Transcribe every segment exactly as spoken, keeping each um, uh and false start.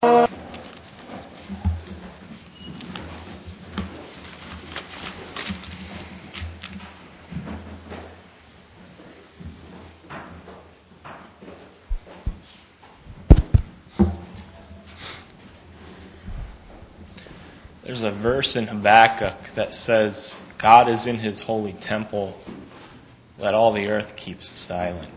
There's a verse in Habakkuk that says, God is in his holy temple. Let all the earth keep silent.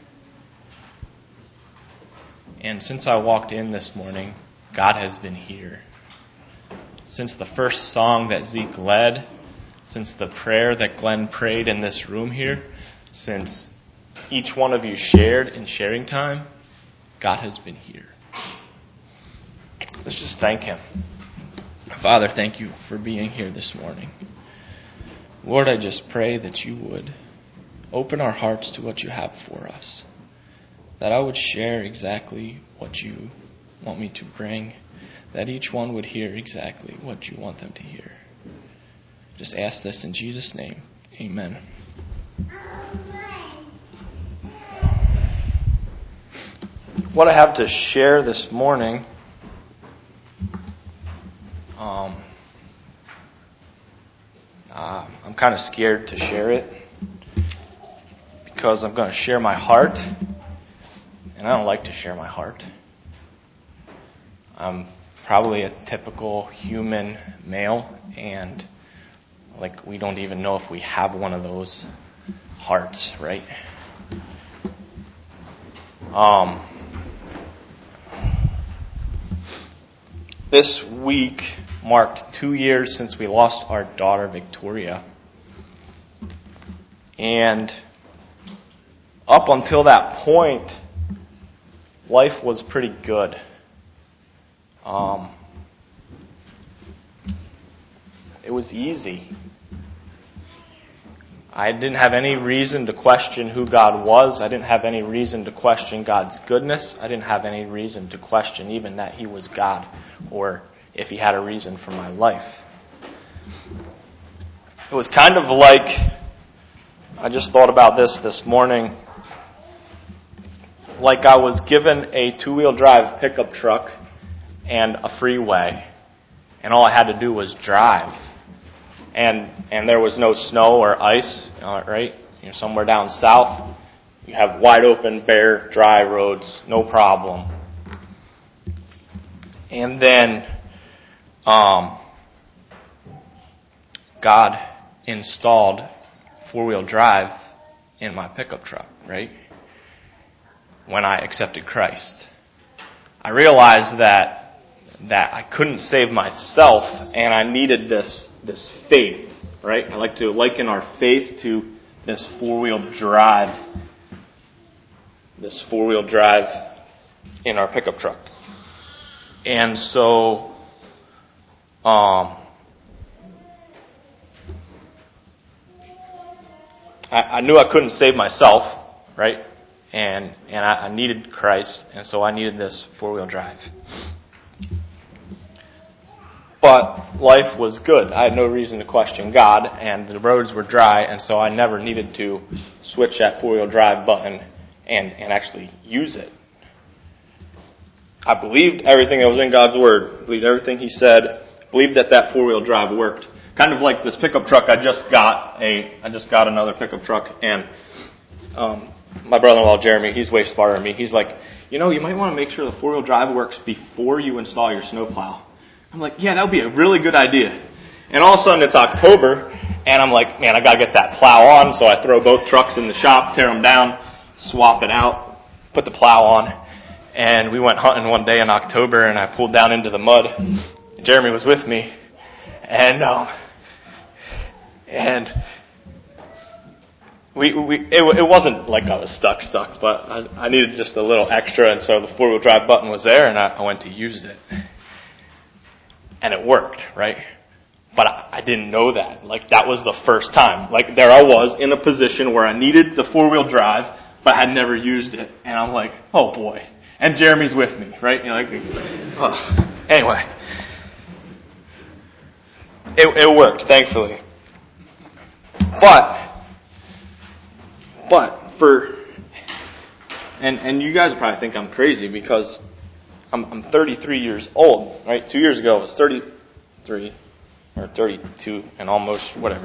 And since I walked in this morning, God has been here. Since the first song that Zeke led, since the prayer that Glenn prayed in this room here, since each one of you shared in sharing time, God has been here. Let's just thank him. Father, thank you for being here this morning. Lord, I just pray that you would open our hearts to what you have for us, that I would share exactly what you want me to bring, that each one would hear exactly what you want them to hear. Just ask this in Jesus' name. Amen. What I have to share this morning, um, uh, I'm kind of scared to share it because I'm going to share my heart, and I don't like to share my heart. I'm probably a typical human male, and like we don't even know if we have one of those hearts, right? Um, this week marked two years since we lost our daughter Victoria, and up until that point, life was pretty good. Um, it was easy. I didn't have any reason to question who God was. I didn't have any reason to question God's goodness. I didn't have any reason to question even that he was God or if he had a reason for my life. It was kind of like, I just thought about this this morning, like I was given a two-wheel drive pickup truck and a freeway, and all I had to do was drive. And and there was no snow or ice, uh, right? You're somewhere down south. You have wide open, bare, dry roads, no problem. And then um, God installed four-wheel drive in my pickup truck, right? When I accepted Christ, I realized that that I couldn't save myself, and I needed this this faith, right? I like to liken our faith to this four-wheel drive, this four-wheel drive in our pickup truck. And so, um, I, I knew I couldn't save myself, right? And and I, I needed Christ, and so I needed this four-wheel drive. But life was good. I had no reason to question God, and the roads were dry, and so I never needed to switch that four-wheel drive button and, and actually use it. I believed everything that was in God's Word. Believed everything He said. Believed that that four-wheel drive worked. Kind of like this pickup truck. I just got a, I just got another pickup truck, and um, my brother-in-law Jeremy, he's way smarter than me. He's like, you know, you might want to make sure the four-wheel drive works before you install your snowplow. I'm like, yeah, that would be a really good idea. And all of a sudden it's October, and I'm like, man, I got to get that plow on. So I throw both trucks in the shop, tear them down, swap it out, put the plow on. And we went hunting one day in October, and I pulled down into the mud. Jeremy was with me. And um, and we we it, it wasn't like I was stuck, stuck, but I, I needed just a little extra, and so the four-wheel drive button was there, and I, I went to use it. And it worked, right? But I, I didn't know that. Like, that was the first time. Like, there I was in a position where I needed the four-wheel drive, but I had never used it. And I'm like, oh boy. And Jeremy's with me, right? You know, like, oh. Anyway. It, it worked, thankfully. But, but for, and, and you guys probably think I'm crazy because I'm, I'm thirty-three years old, right? Two years ago I was thirty-three, or thirty-two, and almost, whatever.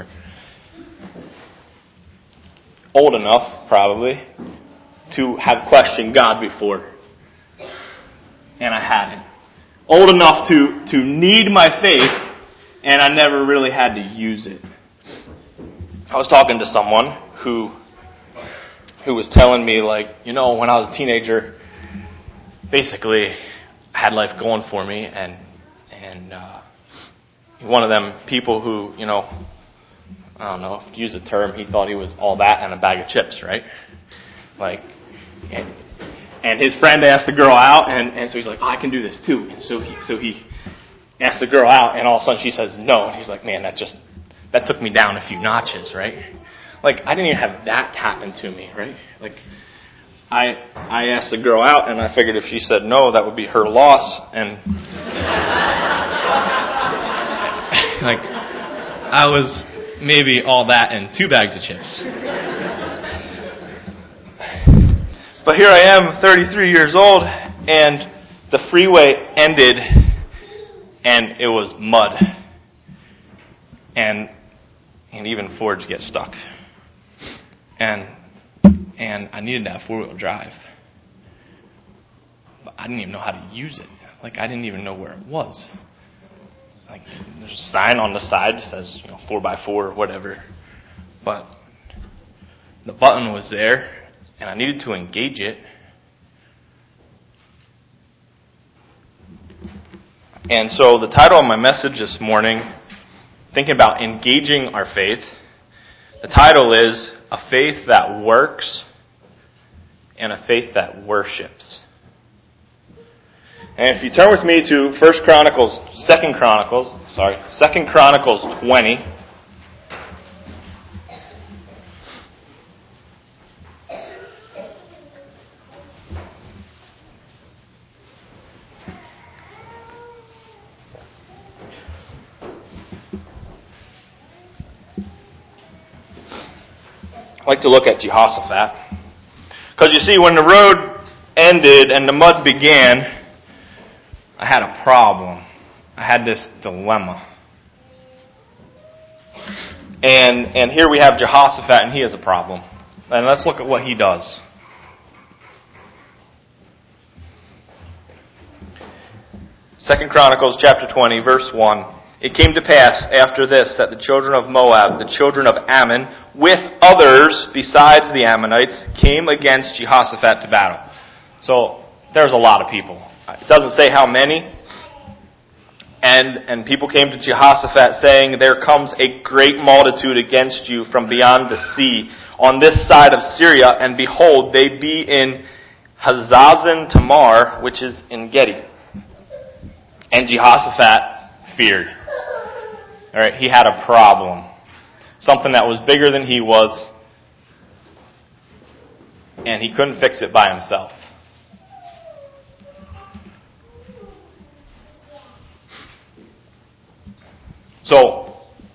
Old enough, probably, to have questioned God before. And I hadn't. Old enough to, to need my faith, and I never really had to use it. I was talking to someone who who was telling me, like, you know, when I was a teenager, basically, I had life going for me, and and uh, one of them people who, you know, I don't know, to use a term, he thought he was all that and a bag of chips, right? Like, and, and his friend asked the girl out, and, and so he's like, oh, I can do this too. And so he so he asked the girl out, and all of a sudden she says no. And he's like, man, that just, that took me down a few notches, right? Like, I didn't even have that happen to me, right? Like, I I asked the girl out, and I figured if she said no, that would be her loss, and like, I was maybe all that and two bags of chips. But here I am, thirty-three years old, and the freeway ended, and it was mud. And and even Fords get stuck. And and I needed to have four-wheel drive. But I didn't even know how to use it. Like, I didn't even know where it was. Like, there's a sign on the side that says, you know, four by four or whatever. But the button was there, and I needed to engage it. And so the title of my message this morning, thinking about engaging our faith, the title is A Faith That Works and a Faith That Worships. And if you turn with me to First Chronicles, Second Chronicles, sorry, Second Chronicles twenty. I like to look at Jehoshaphat. Because you see, when the road ended and the mud began, I had a problem. I had this dilemma. And and here we have Jehoshaphat, and he has a problem. And let's look at what he does. Second Chronicles chapter twenty, verse one. It came to pass after this that the children of Moab, the children of Ammon, with others besides the Ammonites, came against Jehoshaphat to battle. So there's a lot of people. It doesn't say how many. And and people came to Jehoshaphat saying, there comes a great multitude against you from beyond the sea on this side of Syria, and behold, they be in Hazazon Tamar, which is En Gedi. And Jehoshaphat feared. All right, he had a problem. Something that was bigger than he was, and he couldn't fix it by himself. So,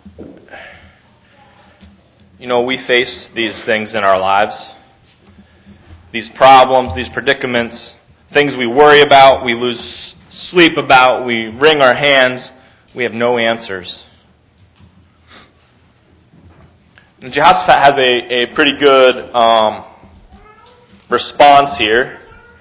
you know, we face these things in our lives. These problems, these predicaments, things we worry about, we lose sleep about, we wring our hands, we have no answers. And Jehoshaphat has a, a pretty good um, response here.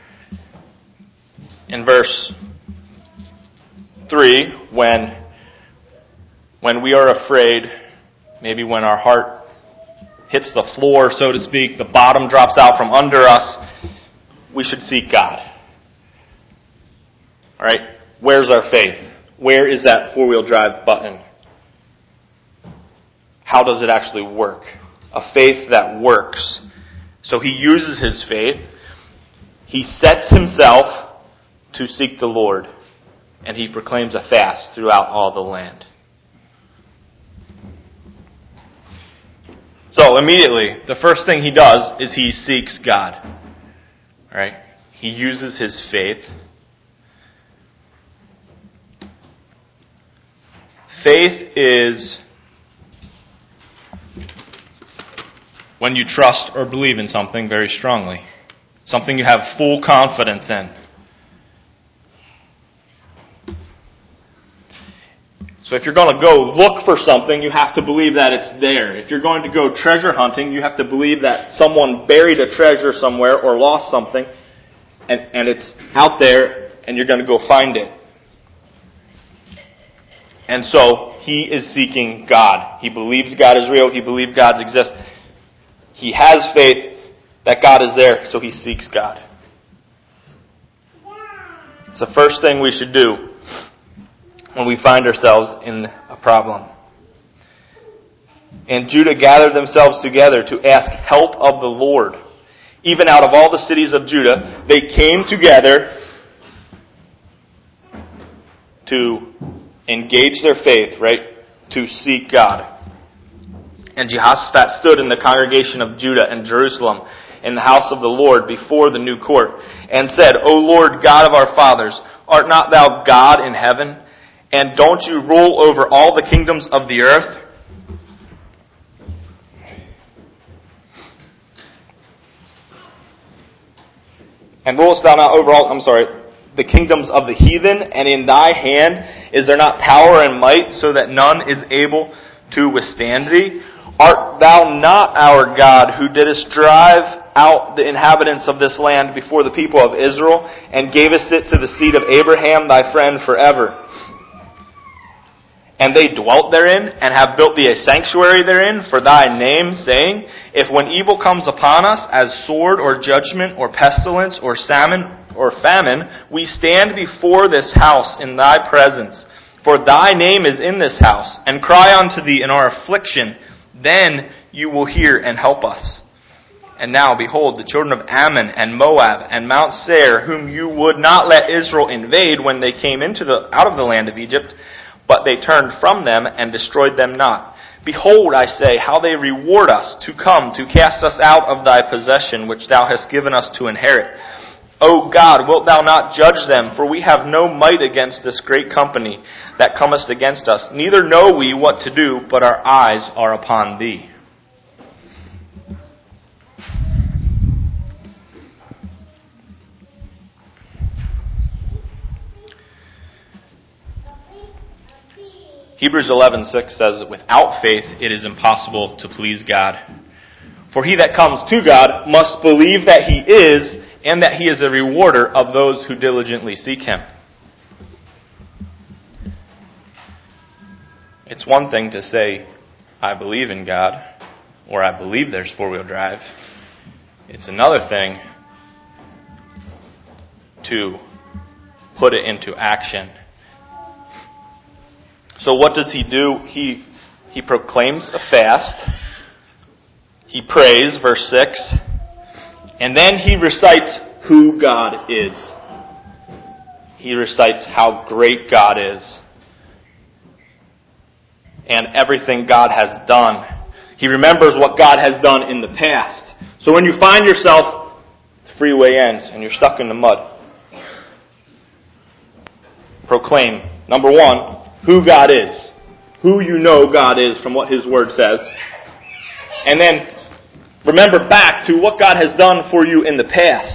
In verse three, when when we are afraid, maybe when our heart hits the floor, so to speak, the bottom drops out from under us, we should seek God. All right, where's our faith? Where is that four-wheel drive button? How does it actually work? A faith that works. So he uses his faith. He sets himself to seek the Lord. And he proclaims a fast throughout all the land. So immediately, the first thing he does is he seeks God. All right? He uses his faith. Faith is when you trust or believe in something very strongly. Something you have full confidence in. So if you're going to go look for something, you have to believe that it's there. If you're going to go treasure hunting, you have to believe that someone buried a treasure somewhere or lost something, and, and it's out there, and you're going to go find it. And so he is seeking God. He believes God is real. He believes God exists. He has faith that God is there, so he seeks God. It's the first thing we should do when we find ourselves in a problem. And Judah gathered themselves together to ask help of the Lord. Even out of all the cities of Judah, they came together to engage their faith, right? To seek God. And Jehoshaphat stood in the congregation of Judah and Jerusalem in the house of the Lord before the new court and said, O Lord God of our fathers, art not thou God in heaven? And don't you rule over all the kingdoms of the earth? And rulest thou not over all, I'm sorry, the kingdoms of the heathen? And in thy hand is there not power and might, so that none is able to withstand thee? Art thou not our God, who didst drive out the inhabitants of this land before the people of Israel, and gavest it to the seed of Abraham thy friend forever? And they dwelt therein, and have built thee a sanctuary therein for thy name, saying, If when evil comes upon us, as sword, or judgment, or pestilence, or salmon, or famine, we stand before this house in thy presence, for thy name is in this house, and cry unto thee in our affliction, then you will hear and help us. And now, behold, the children of Ammon and Moab and Mount Seir, whom you would not let Israel invade when they came into the out of the land of Egypt, but they turned from them and destroyed them not. Behold, I say, how they reward us to come to cast us out of thy possession, which thou hast given us to inherit. O God, wilt thou not judge them? For we have no might against this great company that cometh against us. Neither know we what to do, but our eyes are upon thee. Hebrews eleven six says, without faith it is impossible to please God. For he that comes to God must believe that he is, and that he is a rewarder of those who diligently seek him. It's one thing to say, I believe in God, or I believe there's four-wheel drive. It's another thing to put it into action. So what does he do? He he proclaims a fast. He prays, verse six. And then he recites who God is. He recites how great God is. And everything God has done. He remembers what God has done in the past. So when you find yourself, the freeway ends and you're stuck in the mud, proclaim, number one, who God is. Who you know God is from what his word says. And then remember back to what God has done for you in the past.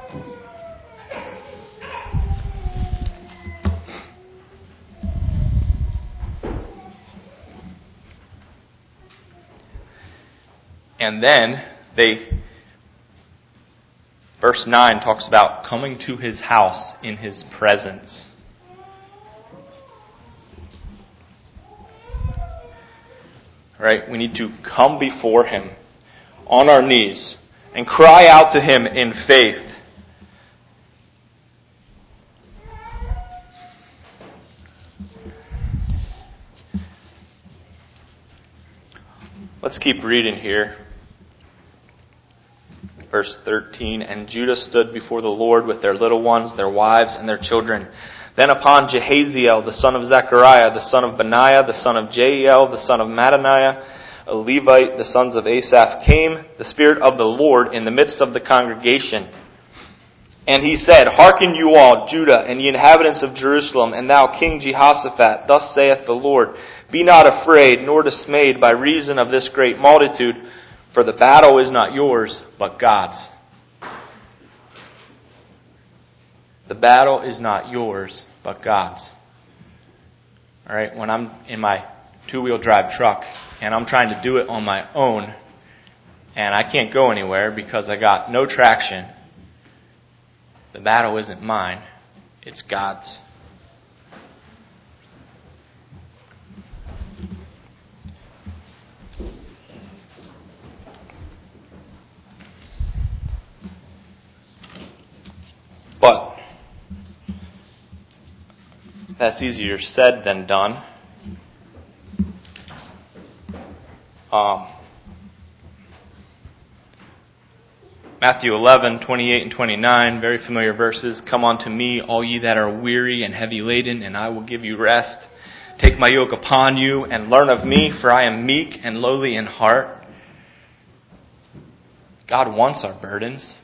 And then they, verse nine talks about coming to his house in his presence. Right? We need to come before him on our knees and cry out to him in faith. Let's keep reading here. Verse thirteen, and Judah stood before the Lord with their little ones, their wives, and their children. Then upon Jehaziel, the son of Zechariah, the son of Benaiah, the son of Jeiel, the son of Mattaniah, a Levite, the sons of Asaph, came the Spirit of the Lord in the midst of the congregation. And he said, Hearken you all, Judah, and ye inhabitants of Jerusalem, and thou King Jehoshaphat, thus saith the Lord, Be not afraid, nor dismayed by reason of this great multitude, for the battle is not yours, but God's. The battle is not yours, but God's. All right, when I'm in my two-wheel drive truck and I'm trying to do it on my own and I can't go anywhere because I got no traction, the battle isn't mine, it's God's. But that's easier said than done. Um, Matthew eleven, twenty-eight and twenty-nine, very familiar verses. Come unto me, all ye that are weary and heavy laden, and I will give you rest. Take my yoke upon you and learn of me, for I am meek and lowly in heart. God wants our burdens.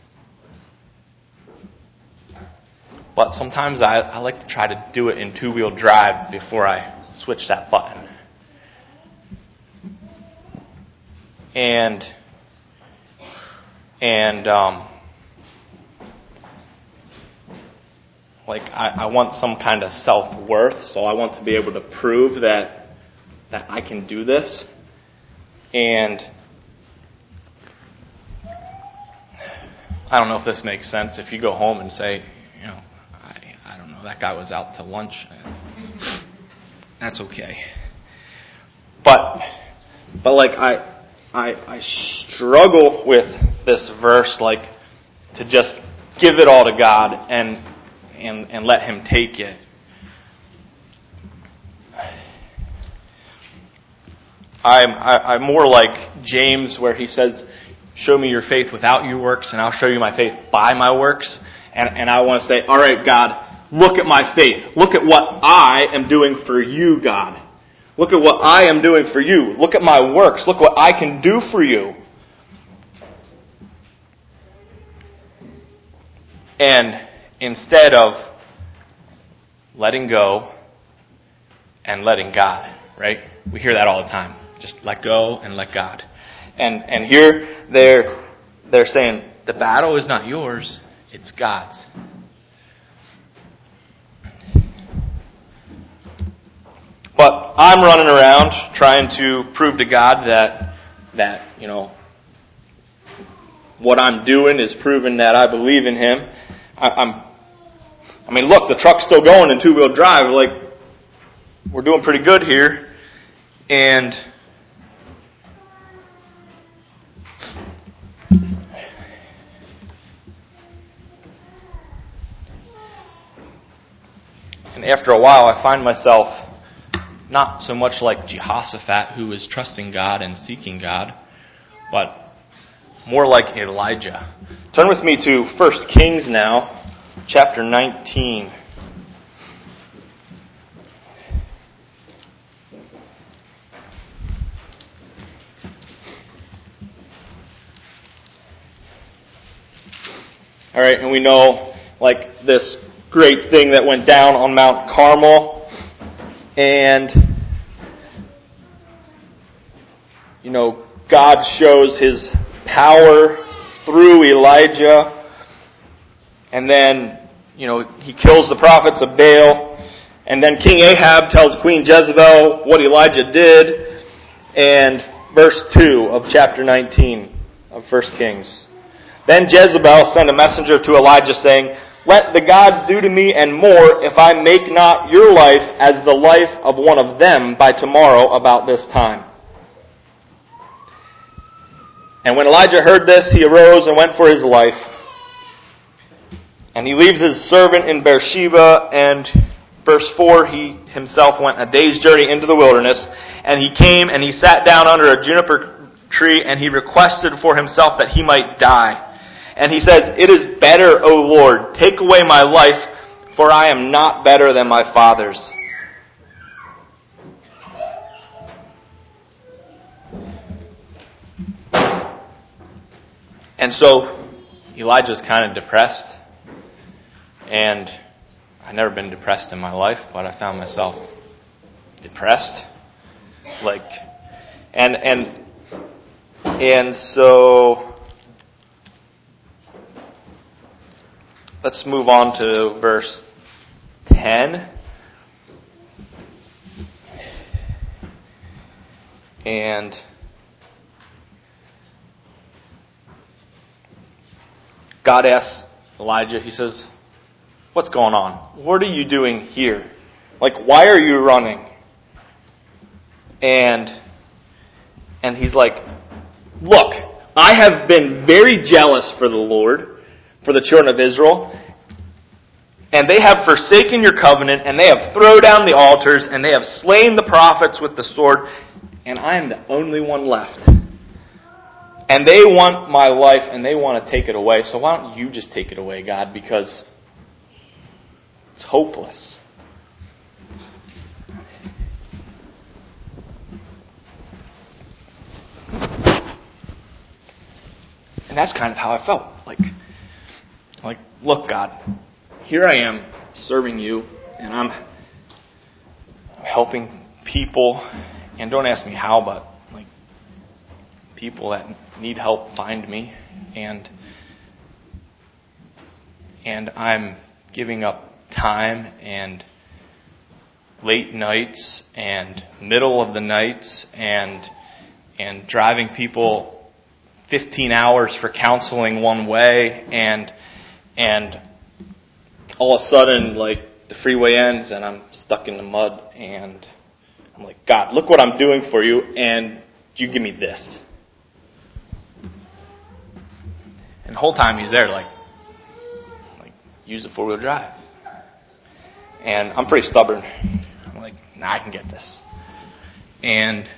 But sometimes I, I like to try to do it in two-wheel drive before I switch that button. And, and um, like I, I want some kind of self-worth, so I want to be able to prove that that I can do this. And I don't know if this makes sense. If you go home and say, you know, I don't know, that guy was out to lunch. That's okay. But, but like I, I, I struggle with this verse, like to just give it all to God and and and let Him take it. I'm I, I'm more like James, where he says, "Show me your faith without your works, and I'll show you my faith by my works." And and I want to say, all right, God, look at my faith. Look at what I am doing for you, God. Look at what I am doing for you. Look at my works. Look what I can do for you. And instead of letting go and letting God, right? We hear that all the time. Just let go and let God. And and here they're they're saying the battle is not yours, it's God's. But I'm running around trying to prove to God that that, you know, what I'm doing is proving that I believe in Him. I, I'm, I mean, look, the truck's still going in two-wheel drive. Like, we're doing pretty good here. And and after a while, I find myself not so much like Jehoshaphat, who is trusting God and seeking God, but more like Elijah. Turn with me to First Kings now, chapter nineteen. All right, and we know, like, this great thing that went down on Mount Carmel. And, you know, God shows His power through Elijah. And then, you know, He kills the prophets of Baal. And then King Ahab tells Queen Jezebel what Elijah did. And verse two of chapter nineteen of First Kings. Then Jezebel sent a messenger to Elijah saying, "Let the gods do to me and more if I make not your life as the life of one of them by tomorrow about this time." And when Elijah heard this, he arose and went for his life. And he leaves his servant in Beersheba, and verse four, he himself went a day's journey into the wilderness. And he came and he sat down under a juniper tree, and he requested for himself that he might die. And he says, "It is better, O Lord, take away my life, for I am not better than my fathers." And so Elijah's kind of depressed. And I've never been depressed in my life, but I found myself depressed. Like, and and and so let's move on to verse ten. And God asks Elijah, he says, what's going on? What are you doing here? Like, why are you running? And and he's like, look, I have been very jealous for the Lord, for the children of Israel, and they have forsaken your covenant, and they have thrown down the altars, and they have slain the prophets with the sword, and I am the only one left. And they want my life, and they want to take it away, so why don't you just take it away, God, because it's hopeless. And that's kind of how I felt. Like, like, look, God, here I am serving you, and I'm helping people, and don't ask me how, but like people that need help find me, and and I'm giving up time and late nights and middle of the nights and and driving people fifteen hours for counseling one way, and and all of a sudden, like, the freeway ends and I'm stuck in the mud, and I'm like, God, look what I'm doing for you, and you give me this. And the whole time he's there, like, like use the four-wheel drive. And I'm pretty stubborn. I'm like, nah, I can get this. And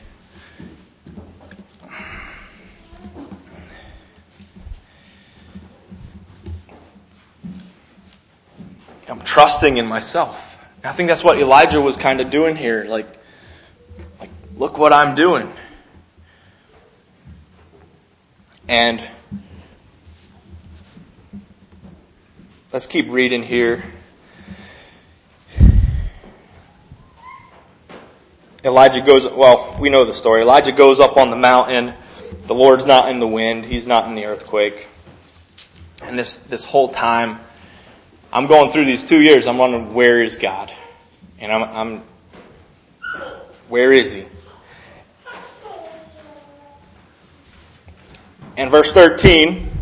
I'm trusting in myself. I think that's what Elijah was kind of doing here. Like, like, look what I'm doing. And let's keep reading here. Elijah goes, well, we know the story. Elijah goes up on the mountain. The Lord's not in the wind. He's not in the earthquake. And this, this whole time, I'm going through these two years. I'm wondering, where is God? And I'm, I'm, where is He? And verse thirteen,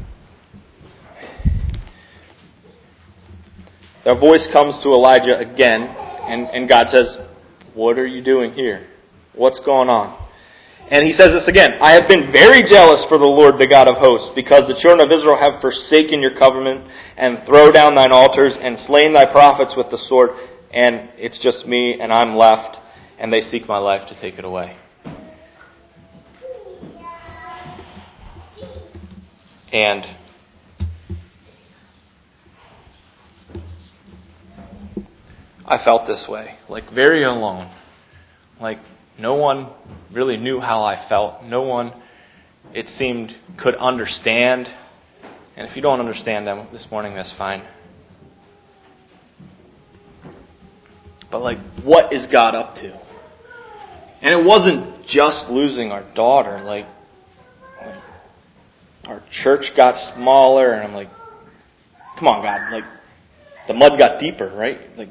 a voice comes to Elijah again, and, and God says, what are you doing here? What's going on? And he says this again, I have been very jealous for the Lord, the God of hosts, because the children of Israel have forsaken your covenant and thrown down thine altars and slain thy prophets with the sword, and it's just me and I'm left, and they seek my life to take it away. And I felt this way, like very alone, like no one really knew how I felt. No one, it seemed, could understand. And if you don't understand them this morning, that's fine. But like, what is God up to? And it wasn't just losing our daughter. Like, like our church got smaller, and I'm like, come on, God. Like, the mud got deeper, right? Like,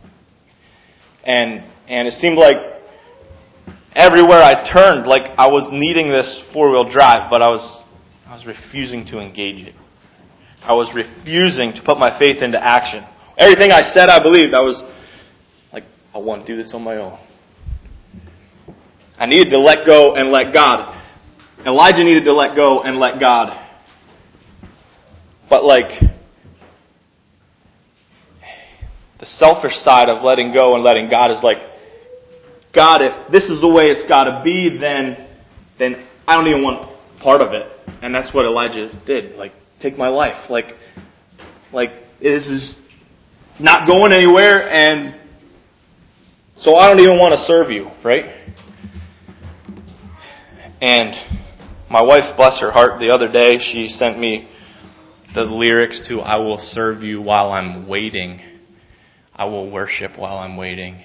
and and it seemed like everywhere I turned, like I was needing this four-wheel drive, but I was I was refusing to engage it. I was refusing to put my faith into action. Everything I said I believed, I was like, I want to do this on my own. I needed to let go and let God. Elijah needed to let go and let God. But like, the selfish side of letting go and letting God is like, God, if this is the way it's got to be, then then I don't even want part of it. And that's what Elijah did. Like, take my life. Like, like this is not going anywhere, and so I don't even want to serve you, right? And my wife, bless her heart, the other day she sent me the lyrics to I Will Serve You While I'm Waiting. I will worship while I'm waiting.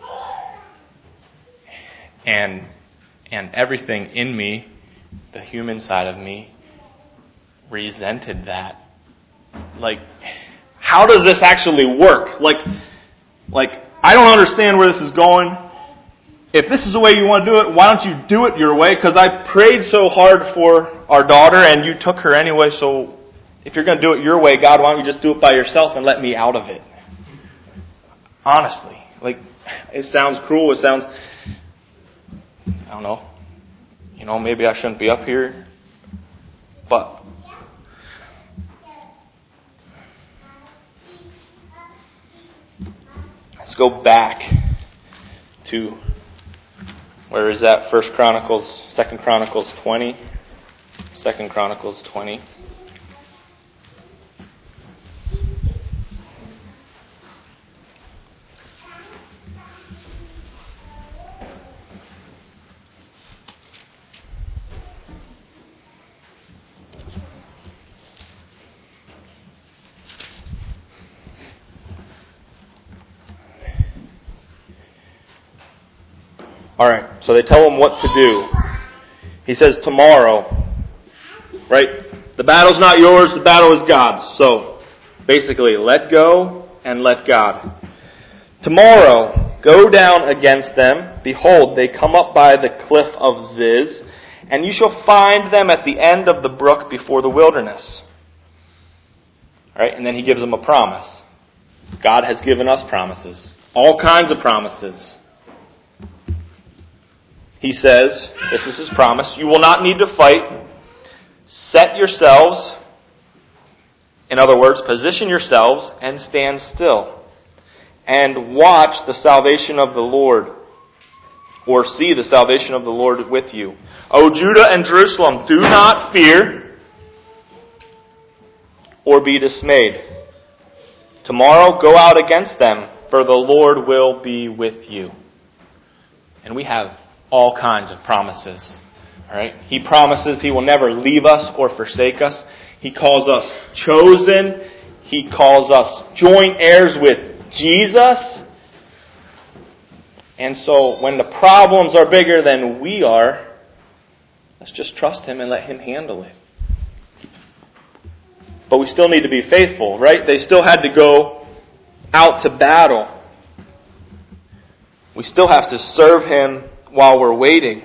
And and everything in me, the human side of me, resented that. Like, how does this actually work? Like, like I don't understand where this is going. if this is the way you want to do it, why don't you do it your way? Because I prayed so hard for our daughter and you took her anyway, so if you're going to do it your way, God, why don't you just do it by yourself and let me out of it? Honestly. Like, it sounds cruel. It sounds, I don't know. You know, maybe I shouldn't be up here. But let's go back to, where is that? First Chronicles, Second Chronicles twenty. Second Chronicles twenty. All right, so they tell him what to do. He says, tomorrow, right? The battle's not yours, the battle is God's. So, basically, let go and let God. Tomorrow, go down against them. Behold, they come up by the cliff of Ziz, and you shall find them at the end of the brook before the wilderness. All right, and then he gives them a promise. God has given us promises. All kinds of promises. He says, this is his promise, you will not need to fight. Set yourselves, in other words, position yourselves and stand still. And watch the salvation of the Lord, or see the salvation of the Lord with you. O Judah and Jerusalem, do not fear or be dismayed. Tomorrow go out against them, for the Lord will be with you. And we have all kinds of promises. All right? He promises He will never leave us or forsake us. He calls us chosen. He calls us joint heirs with Jesus. And so when the problems are bigger than we are, let's just trust Him and let Him handle it. But we still need to be faithful, right? They still had to go out to battle. We still have to serve Him while we're waiting.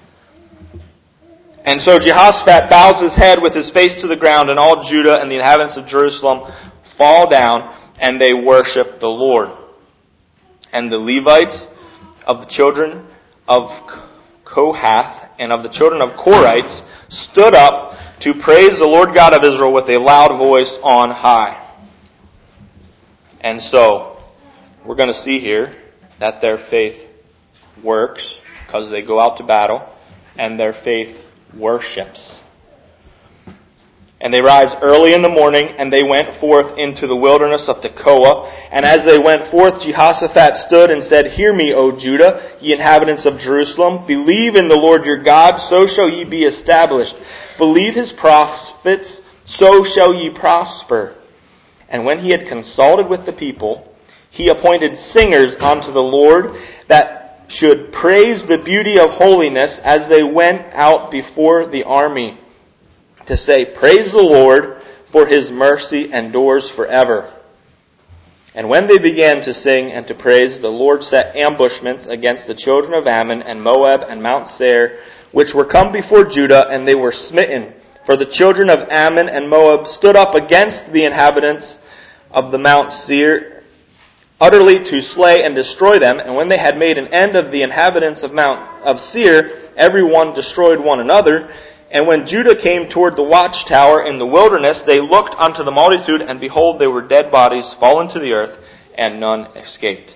And so Jehoshaphat bows his head with his face to the ground, and all Judah and the inhabitants of Jerusalem fall down, and they worship the Lord. And the Levites of the children of Kohath and of the children of Korites stood up to praise the Lord God of Israel with a loud voice on high. And so, we're going to see here that their faith works, because they go out to battle, and their faith worships. And they rise early in the morning, and they went forth into the wilderness of Tekoa. And as they went forth, Jehoshaphat stood and said, Hear me, O Judah, ye inhabitants of Jerusalem. Believe in the Lord your God, so shall ye be established. Believe his prophets, so shall ye prosper. And when he had consulted with the people, he appointed singers unto the Lord, that should praise the beauty of holiness as they went out before the army, to say, Praise the Lord, for his mercy endures forever. And when they began to sing and to praise, the Lord set ambushments against the children of Ammon and Moab and Mount Seir, which were come before Judah, and they were smitten. For the children of Ammon and Moab stood up against the inhabitants of the Mount Seir, utterly to slay and destroy them. And when they had made an end of the inhabitants of Mount of Seir, every one destroyed one another. And when Judah came toward the watchtower in the wilderness, they looked unto the multitude, and behold, they were dead bodies fallen to the earth, and none escaped.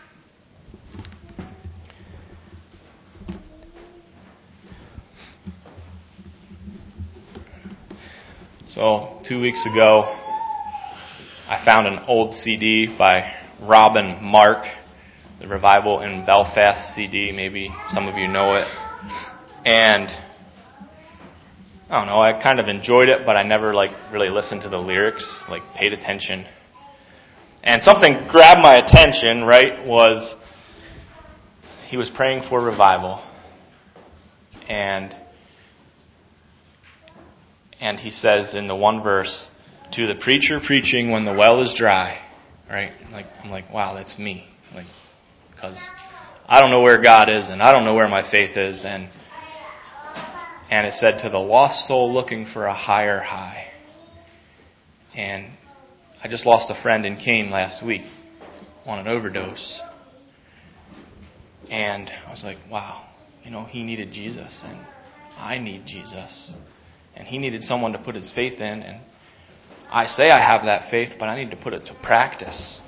So, two weeks ago, I found an old C D by Robin Mark, the Revival in Belfast C D. Maybe some of you know it. And I don't know, I kind of enjoyed it, but I never like really listened to the lyrics, like paid attention. And something grabbed my attention, right, was he was praying for revival. And and he says in the one verse, to the preacher preaching when the well is dry. Right? Like I'm like, wow, that's me. Like, because I don't know where God is, and I don't know where my faith is. And and it said, to the lost soul looking for a higher high. And I just lost a friend in Kane last week on an overdose. And I was like, wow, you know, he needed Jesus, and I need Jesus. And he needed someone to put his faith in, and I say I have that faith, but I need to put it to practice.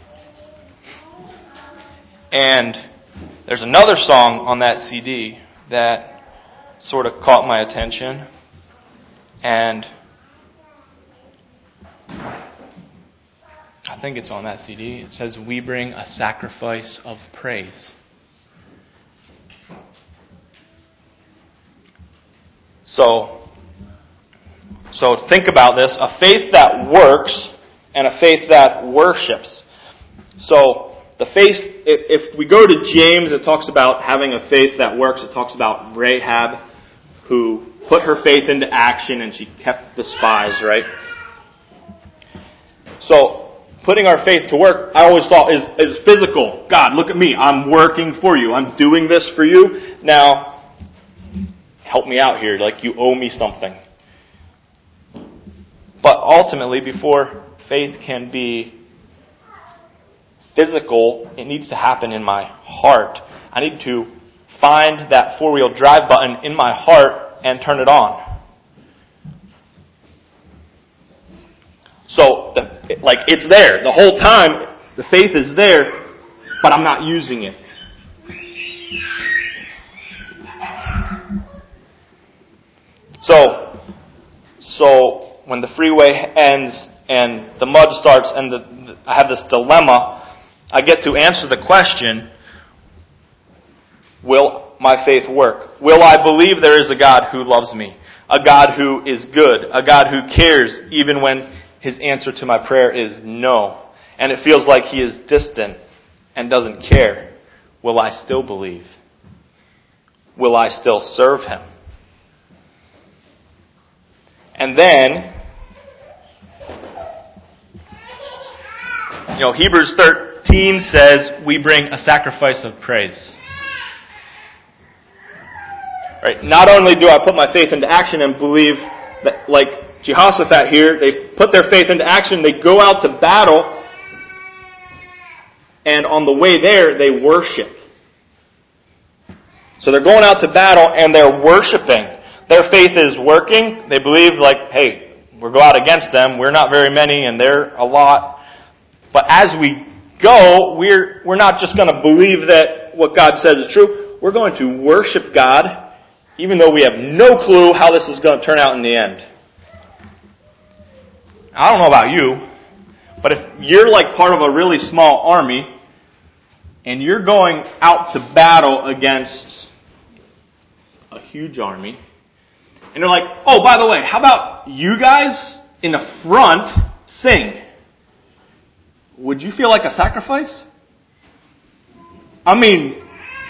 And there's another song on that C D that sort of caught my attention. And I think it's on that C D. It says, "We bring a sacrifice of praise." So, so think about this. A faith that works and a faith that worships. So, the faith, if we go to James, it talks about having a faith that works. It talks about Rahab, who put her faith into action and she kept the spies, right? So, putting our faith to work, I always thought, is, is physical. God, look at me. I'm working for you. I'm doing this for you. Now, help me out here. Like, you owe me something. But ultimately, before faith can be physical, it needs to happen in my heart. I need to find that four-wheel drive button in my heart and turn it on. So, the, like, it's there. The whole time, the faith is there, but I'm not using it. So, so when the freeway ends and the mud starts and the, the, I have this dilemma, I get to answer the question, will my faith work? Will I believe there is a God who loves me? A God who is good? A God who cares even when His answer to my prayer is no? And it feels like He is distant and doesn't care. Will I still believe? Will I still serve Him? And then, you know, Hebrews thirteen says we bring a sacrifice of praise. Right? Not only do I put my faith into action and believe that, like Jehoshaphat here, they put their faith into action, they go out to battle, and on the way there, they worship. So they're going out to battle and they're worshiping. Their faith is working. They believe, like, hey, we'll go out against them. We're not very many and they're a lot. But as we go, we're we're not just going to believe that what God says is true. We're going to worship God, even though we have no clue how this is going to turn out in the end. I don't know about you, but if you're like part of a really small army and you're going out to battle against a huge army, and they're like, oh, by the way, how about you guys in the front sing? Would you feel like a sacrifice? I mean,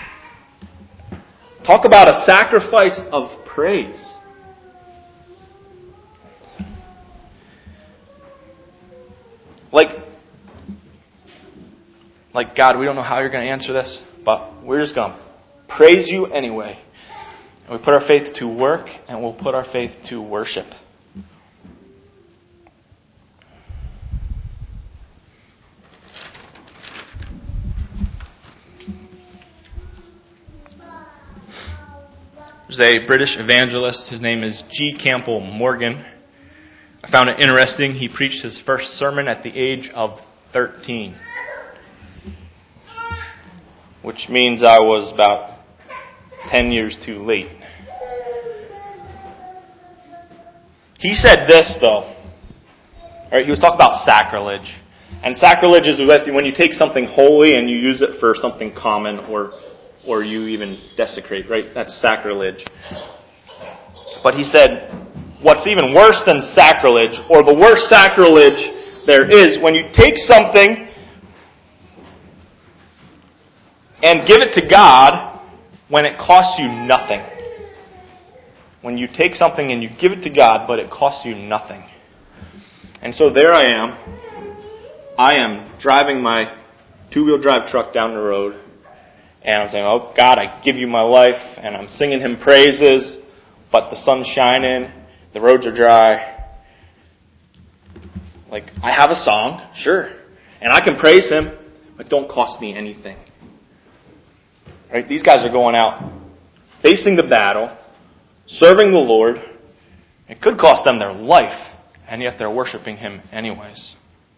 talk about a sacrifice of praise. Like, like God, we don't know how you're going to answer this, but we're just going to praise you anyway. And we put our faith to work, and we'll put our faith to worship. There's a British evangelist. His name is G. Campbell Morgan. I found it interesting. He preached his first sermon at the age of thirteen, which means I was about ten years too late. He said this, though. All right, he was talking about sacrilege. And sacrilege is when you take something holy and you use it for something common, or or you even desecrate, right? That's sacrilege. But he said, what's even worse than sacrilege, or the worst sacrilege there is, when you take something and give it to God when it costs you nothing. When you take something and you give it to God, but it costs you nothing. And so there I am. I am driving my two-wheel drive truck down the road, And I'm saying, oh, God, I give you my life, and I'm singing Him praises, but the sun's shining, the roads are dry. Like, I have a song, sure, and I can praise Him, but don't cost me anything. Right? These guys are going out, facing the battle, serving the Lord. It could cost them their life, and yet they're worshiping Him anyways.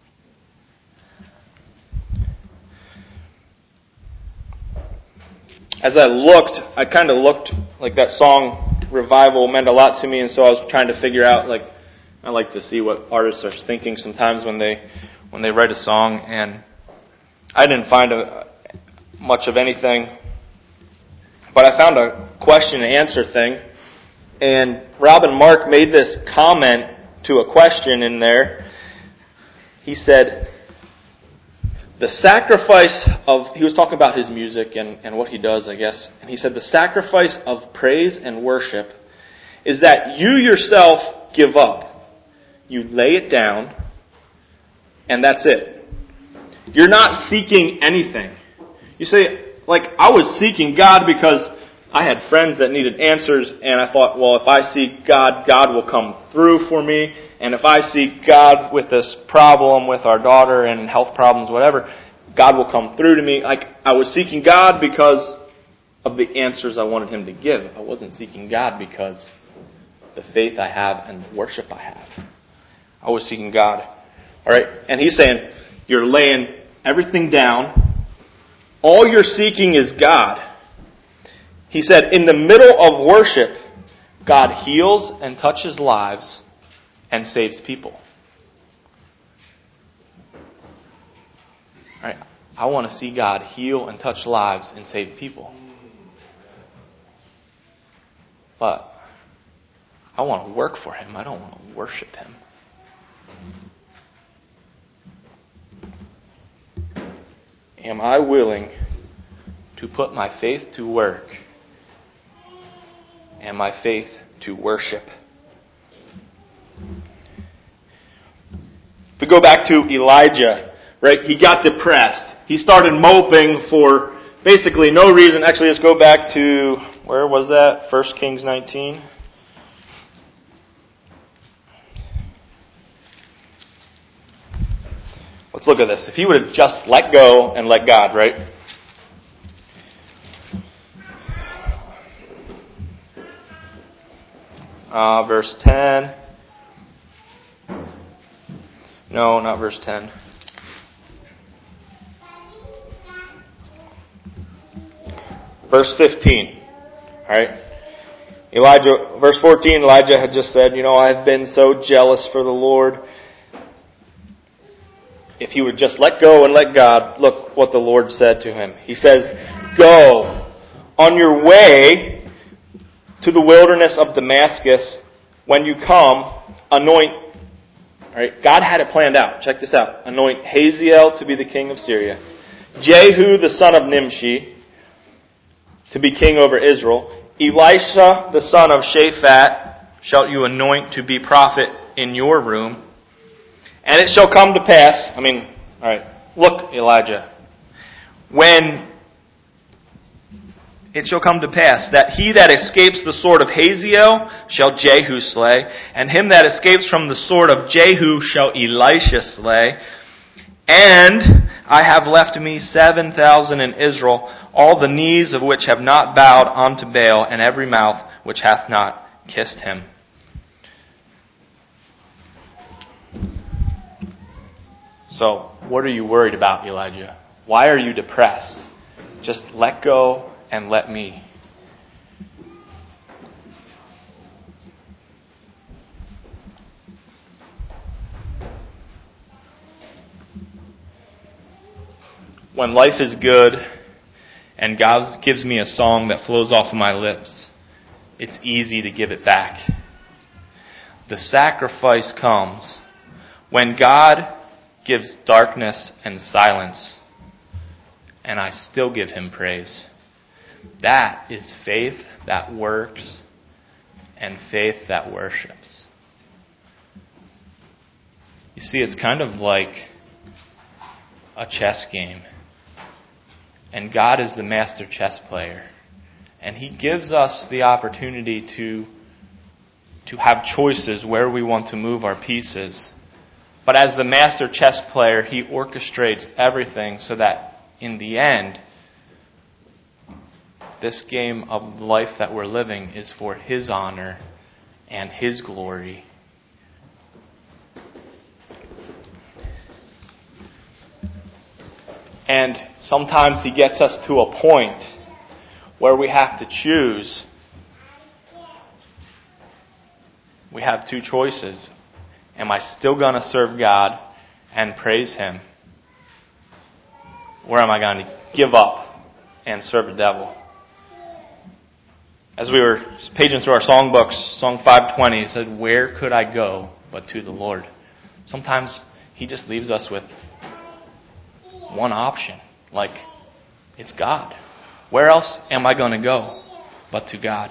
As I looked, I kind of looked, like that song, Revival, meant a lot to me, and so I was trying to figure out, like, I like to see what artists are thinking sometimes when they when they write a song, and I didn't find a, much of anything, but I found a question and answer thing, and Robin Mark made this comment to a question in there. He said, the sacrifice of, he was talking about his music and, and what he does, I guess. And he said, the sacrifice of praise and worship is that you yourself give up. You lay it down, and that's it. You're not seeking anything. You say, like, I was seeking God because I had friends that needed answers, and I thought, well, if I seek God, God will come through for me. And if I seek God with this problem with our daughter and health problems, whatever, God will come through to me. Like, I was seeking God because of the answers I wanted Him to give. I wasn't seeking God because the faith I have and the worship I have. I was seeking God. All right? And He's saying, you're laying everything down. All you're seeking is God. He said, in the middle of worship, God heals and touches lives and saves people. All right? I want to see God heal and touch lives and save people. But I want to work for Him. I don't want to worship Him. Am I willing to put my faith to work and my faith to worship? If we go back to Elijah, right, he got depressed. He started moping for basically no reason. Actually, let's go back to, where was that? First Kings nineteen. Let's look at this. If he would have just let go and let God, right? Uh, verse ten. No, not verse ten. Verse fifteen. Alright. Elijah, verse fourteen, Elijah had just said, you know, I've been so jealous for the Lord. If he would just let go and let God, look what the Lord said to him. He says, go on your way to the wilderness of Damascus. When you come, anoint. All right, God had it planned out. Check this out. Anoint Hazael to be the king of Syria. Jehu, the son of Nimshi, to be king over Israel. Elisha, the son of Shaphat, shalt you anoint to be prophet in your room. And it shall come to pass, I mean, all right, look, Elijah, when it shall come to pass that he that escapes the sword of Hazael shall Jehu slay, and him that escapes from the sword of Jehu shall Elisha slay. And I have left me seven thousand in Israel, all the knees of which have not bowed unto Baal, and every mouth which hath not kissed him. So, what are you worried about, Elijah? Why are you depressed? Just let go and let me. When life is good and God gives me a song that flows off of my lips, it's easy to give it back. The sacrifice comes when God gives darkness and silence, and I still give Him praise. That is faith that works and faith that worships. You see, it's kind of like a chess game. And God is the master chess player. And He gives us the opportunity to, to have choices where we want to move our pieces. But as the master chess player, He orchestrates everything so that in the end, this game of life that we're living is for His honor and His glory. And sometimes He gets us to a point where we have to choose. We have two choices. Am I still going to serve God and praise Him? Or am I going to give up and serve the devil? As we were paging through our songbooks, Song five twenty said, "Where could I go but to the Lord?" Sometimes He just leaves us with one option. Like, it's God. Where else am I going to go but to God?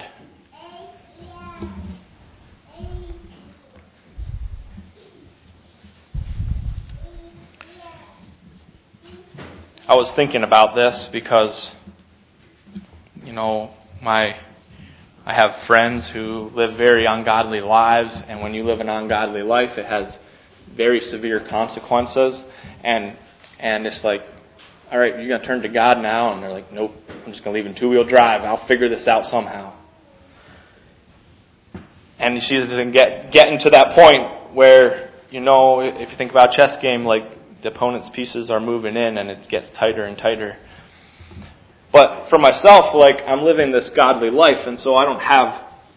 I was thinking about this because, you know, my I have friends who live very ungodly lives, and when you live an ungodly life, it has very severe consequences. And and it's like, all right, you're going to turn to God now, and they're like, nope, I'm just going to leave in two-wheel drive. I'll figure this out somehow. And she doesn't get getting to that point where, you know, if you think about a chess game, like the opponent's pieces are moving in, and it gets tighter and tighter. But for myself, like, I'm living this godly life, and so I don't have,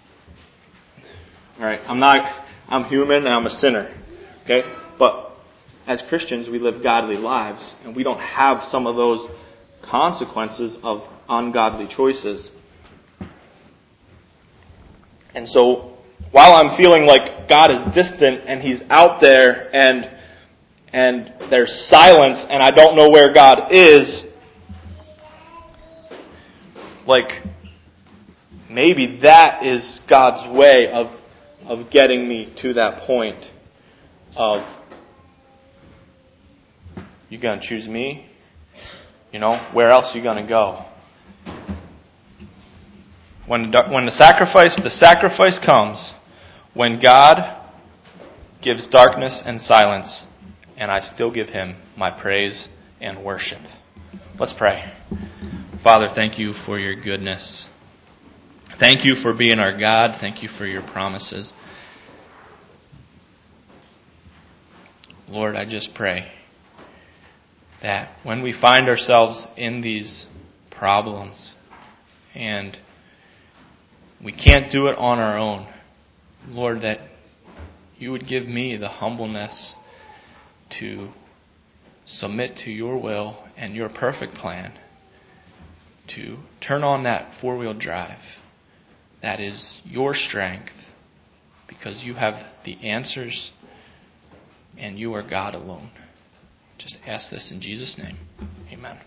all right, I'm not, I'm human and I'm a sinner, okay? But as Christians, we live godly lives, and we don't have some of those consequences of ungodly choices. And so, while I'm feeling like God is distant and He's out there and and there's silence and I don't know where God is, like, maybe that is God's way of of getting me to that point of, you going to choose me? You know, where else are you going to go? When the, when the sacrifice the sacrifice comes, when God gives darkness and silence, and I still give Him my praise and worship. Let's pray. Father, thank You for Your goodness. Thank You for being our God. Thank You for Your promises. Lord, I just pray that when we find ourselves in these problems and we can't do it on our own, Lord, that You would give me the humbleness to submit to Your will and Your perfect plan, to turn on that four-wheel drive. That is Your strength, because You have the answers and You are God alone. Just ask this in Jesus' name. Amen.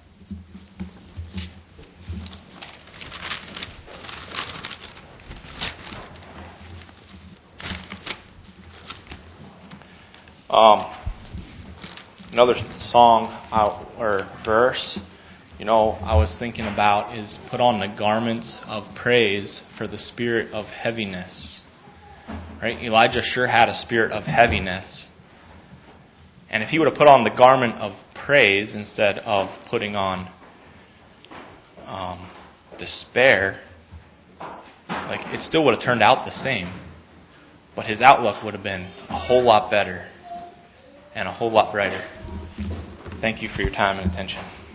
Um, another song uh, or verse, you know, I was thinking about is put on the garments of praise for the spirit of heaviness. Right? Elijah sure had a spirit of heaviness. And if he would have put on the garment of praise instead of putting on um, despair, like, it still would have turned out the same. But his outlook would have been a whole lot better and a whole lot brighter. Thank you for your time and attention.